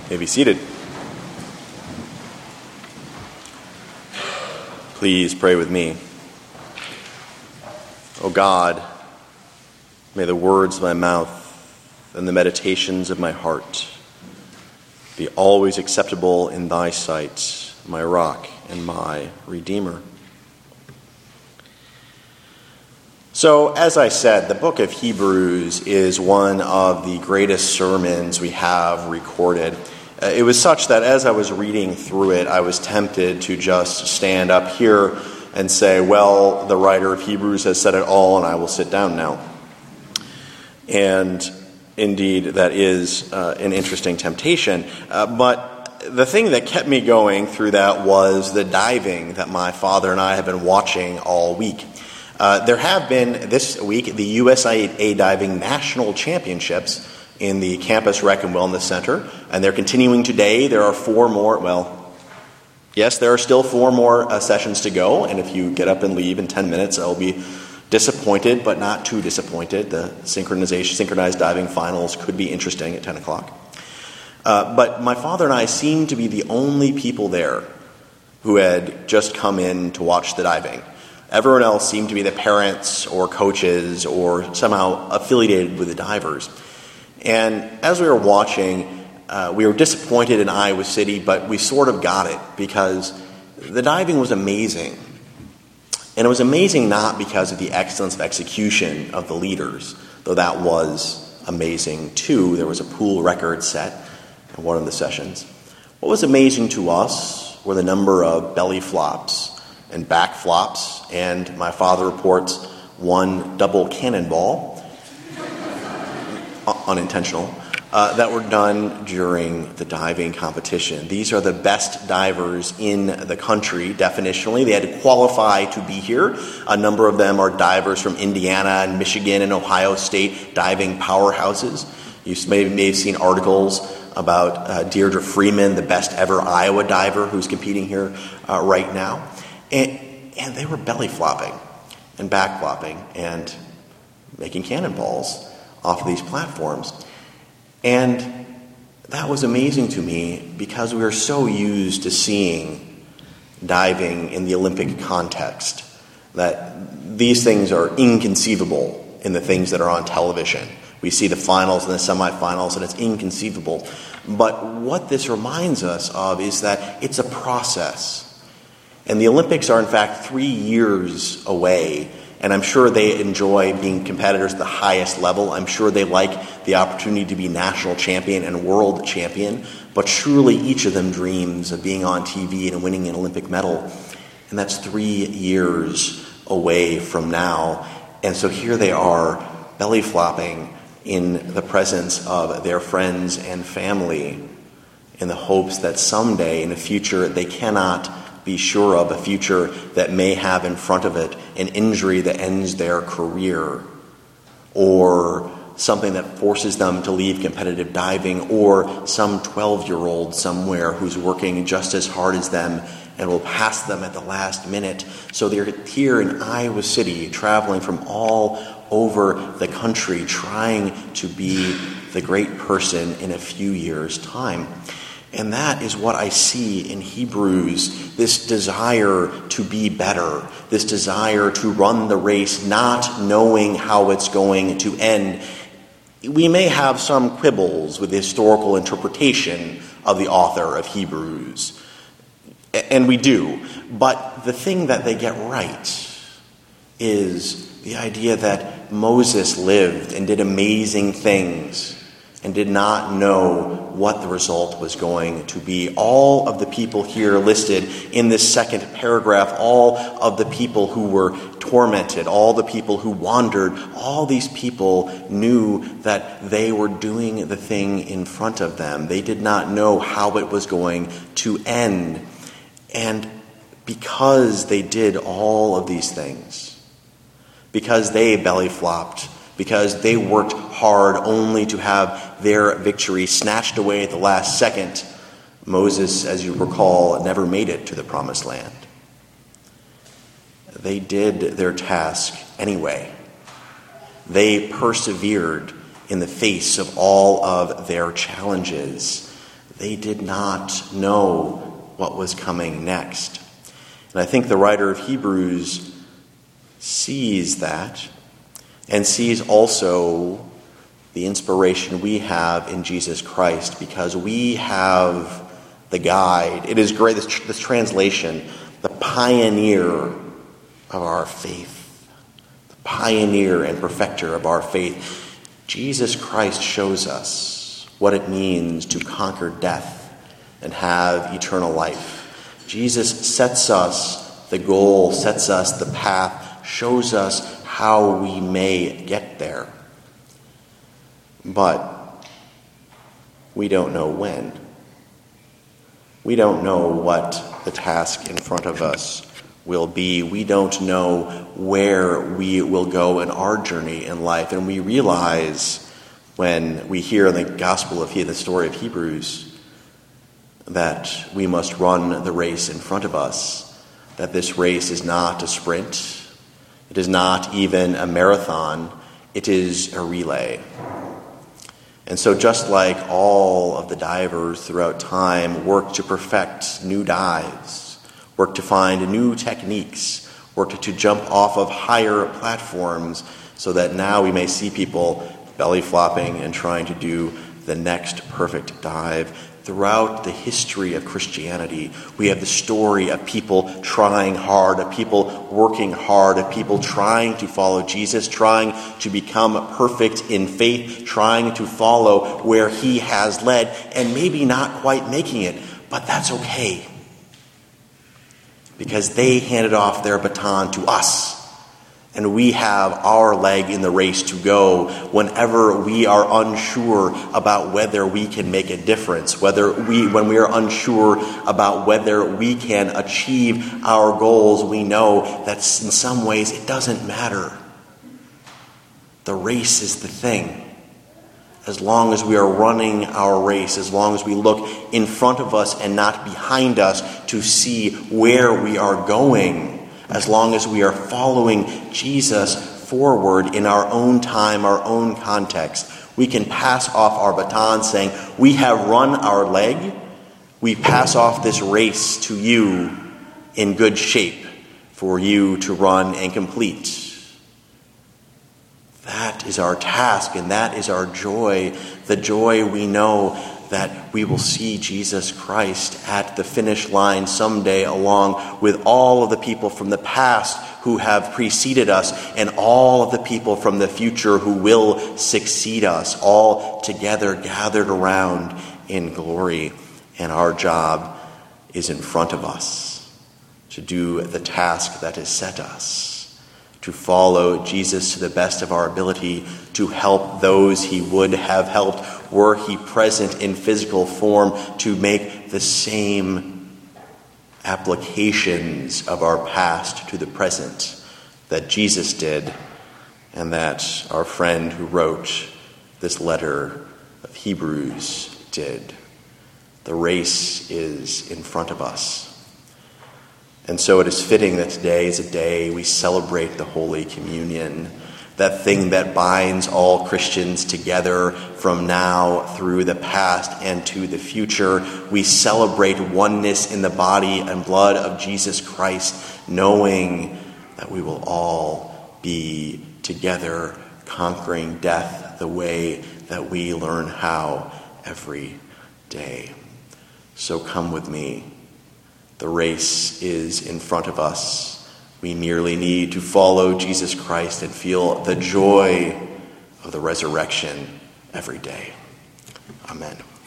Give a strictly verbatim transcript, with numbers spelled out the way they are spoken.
may be seated. Please pray with me. O God, may the words of my mouth and the meditations of my heart be always acceptable in thy sight, my rock and my Redeemer. So, as I said, the book of Hebrews is one of the greatest sermons we have recorded. Uh, it was such that as I was reading through it, I was tempted to just stand up here and say, well, the writer of Hebrews has said it all, and I will sit down now. And indeed, that is uh, an interesting temptation. Uh, but the thing that kept me going through that was the diving that my father and I have been watching all week. Uh, there have been, this week, the U S A Diving National Championships in the Campus Rec and Wellness Center, and they're continuing today. There are four more, well, yes, there are still four more uh, sessions to go, and if you get up and leave in ten minutes, I'll be disappointed, but not too disappointed. The synchronization, synchronized diving finals could be interesting at ten o'clock. Uh, but my father and I seemed to be the only people there who had just come in to watch the diving. Everyone else seemed to be the parents or coaches or somehow affiliated with the divers. And as we were watching, uh, we were disappointed in Iowa City, but we sort of got it because the diving was amazing. And it was amazing not because of the excellence of execution of the leaders, though that was amazing too. There was a pool record set in one of the sessions. What was amazing to us were the number of belly flops and back flops, and my father reports one double cannonball, unintentional, uh, that were done during the diving competition. These are the best divers in the country, definitionally. They had to qualify to be here. A number of them are divers from Indiana and Michigan and Ohio State, diving powerhouses. You may, may have seen articles about uh, Deirdre Freeman, the best ever Iowa diver who's competing here uh, right now. And, and they were belly flopping and back flopping and making cannonballs off of these platforms. And that was amazing to me because we are so used to seeing diving in the Olympic context that these things are inconceivable in the things that are on television. We see the finals and the semifinals, and it's inconceivable. But what this reminds us of is that it's a process. And the Olympics are, in fact, three years away, and I'm sure they enjoy being competitors at the highest level. I'm sure they like the opportunity to be national champion and world champion, but surely each of them dreams of being on T V and winning an Olympic medal, and that's three years away from now. And so here they are, belly flopping in the presence of their friends and family in the hopes that someday in the future they cannot be sure of, a future that may have in front of it an injury that ends their career, or something that forces them to leave competitive diving, or some twelve-year-old somewhere who's working just as hard as them and will pass them at the last minute. So they're here in Iowa City, traveling from all over the country, trying to be the great person in a few years' time. And that is what I see in Hebrews, this desire to be better, this desire to run the race not knowing how it's going to end. We may have some quibbles with the historical interpretation of the author of Hebrews, and we do, but the thing that they get right is the idea that Moses lived and did amazing things and did not know what the result was going to be. All of the people here listed in this second paragraph, all of the people who were tormented, all the people who wandered, all these people knew that they were doing the thing in front of them. They did not know how it was going to end. And because they did all of these things, because they belly flopped, because they worked hard only to have their victory snatched away at the last second, Moses, as you recall, never made it to the promised land. They did their task anyway. They persevered in the face of all of their challenges. They did not know what was coming next. And I think the writer of Hebrews sees that and sees also the inspiration we have in Jesus Christ, because we have the guide. It is great, this, this translation, the pioneer of our faith, the pioneer and perfecter of our faith. Jesus Christ shows us what it means to conquer death and have eternal life. Jesus sets us the goal, sets us the path, shows us how we may get there. But we don't know when. We don't know what the task in front of us will be. We don't know where we will go in our journey in life. And we realize when we hear in the gospel of the story of Hebrews that we must run the race in front of us, that this race is not a sprint. It is not even a marathon. It is a relay. And so just like all of the divers throughout time work to perfect new dives, work to find new techniques, work to jump off of higher platforms so that now we may see people belly flopping and trying to do the next perfect dive. Throughout the history of Christianity, we have the story of people trying hard, of people working hard, of people trying to follow Jesus, trying to become perfect in faith, trying to follow where he has led, and maybe not quite making it, but that's okay. Because they handed off their baton to us. And we have our leg in the race to go whenever we are unsure about whether we can make a difference, whether we, when we are unsure about whether we can achieve our goals, we know that in some ways it doesn't matter. The race is the thing. As long as we are running our race, as long as we look in front of us and not behind us to see where we are going, as long as we are following Jesus forward in our own time, our own context, we can pass off our baton saying, we have run our leg. We pass off this race to you in good shape for you to run and complete. That is our task, and that is our joy. The joy we know that we will see Jesus Christ at the finish line someday, along with all of the people from the past who have preceded us and all of the people from the future who will succeed us, all together gathered around in glory. And our job is in front of us to do the task that is set us, to follow Jesus to the best of our ability, to help those he would have helped were he present in physical form, to make the same applications of our past to the present that Jesus did, and that our friend who wrote this letter of Hebrews did. The race is in front of us. And so it is fitting that today is a day we celebrate the Holy Communion, that thing that binds all Christians together from now through the past and to the future. We celebrate oneness in the body and blood of Jesus Christ, knowing that we will all be together conquering death the way that we learn how every day. So come with me. The race is in front of us. We merely need to follow Jesus Christ and feel the joy of the resurrection every day. Amen.